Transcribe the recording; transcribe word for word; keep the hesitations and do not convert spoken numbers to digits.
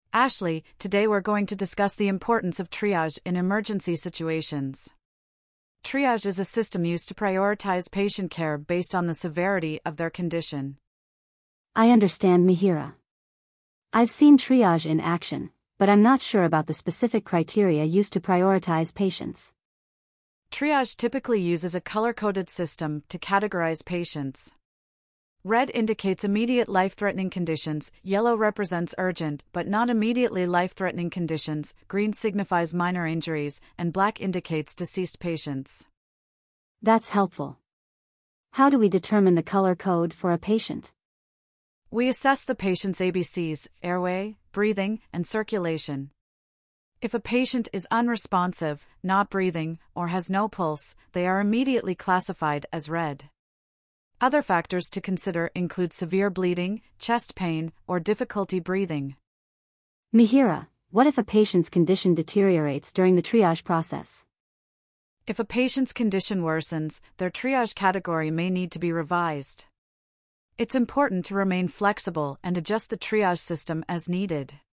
Ashley, today we're going to discuss the importance of triage in emergency situations. Triage is a system used to prioritize patient care based on the severity of their condition. I understand, Mihira. I've seen triage in action, but I'm not sure about the specific criteria used to prioritize patients. Triage typically uses a color-coded system to categorize patients. Red indicates immediate life-threatening conditions, yellow represents urgent but not immediately life-threatening conditions, green signifies minor injuries, and black indicates deceased patients. That's helpful. How do we determine the color code for a patient? We assess the patient's A B Cs, airway, breathing, and circulation. If a patient is unresponsive, not breathing, or has no pulse, they are immediately classified as red. Other factors to consider include severe bleeding, chest pain, or difficulty breathing. Mihira, what if a patient's condition deteriorates during the triage process? If a patient's condition worsens, their triage category may need to be revised. It's important to remain flexible and adjust the triage system as needed.